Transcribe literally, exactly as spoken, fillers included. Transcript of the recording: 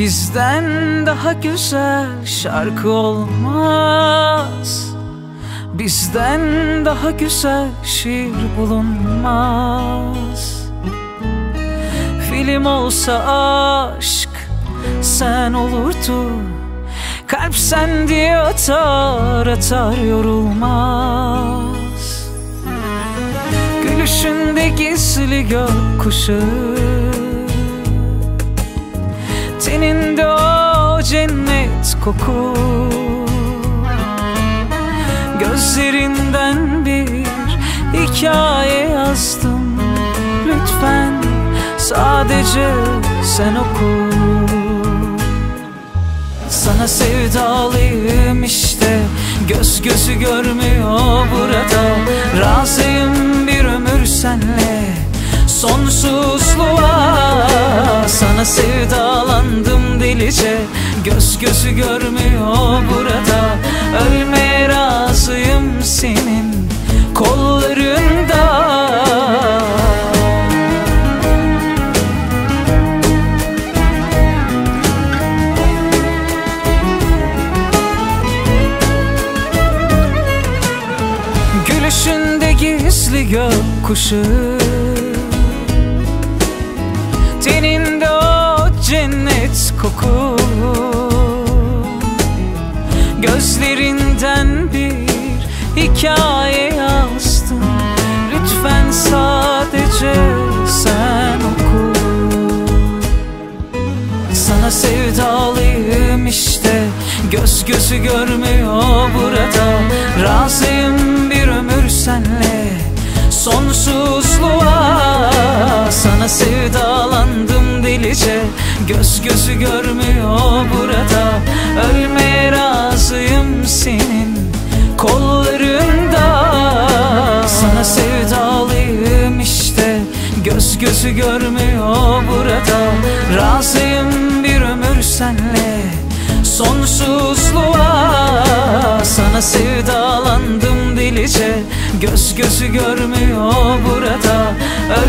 Bizden daha güzel şarkı olmaz, bizden daha güzel şiir bulunmaz. Film olsa aşk sen olurdun, kalp sen diye atar atar yorulmaz. Gülüşünde gizli gökkuşu, teninde o cennet koku, gözlerinden bir hikaye yazdım. Lütfen sadece sen oku. Sana sevdalıyım işte, göz gözü görmüyor burada. Razıyım bir ömür senle, sonsuzluğa. Sana sevdalandım delice, göz gözü görmüyor burada. Ölmeye razıyım senin kollarında. Gülüşünde gizli gökkuşu, teninde o cennet koku, gözlerinden bir hikaye yazdım. Lütfen sadece sen oku. Sana sevdalıyım işte, göz gözü görmüyor burada. Razıyım bir ömür senle, sonsuzluğa. Sana sevdalandım delice, göz gözü görmüyor burada. Ölmeye razıyım senin kollarında. Sana sevdalıyım işte, göz gözü görmüyor burada. Razıyım bir ömür senle, sonsuzluğa. Sana sevdalandım delice, göz gözü görmüyor burada.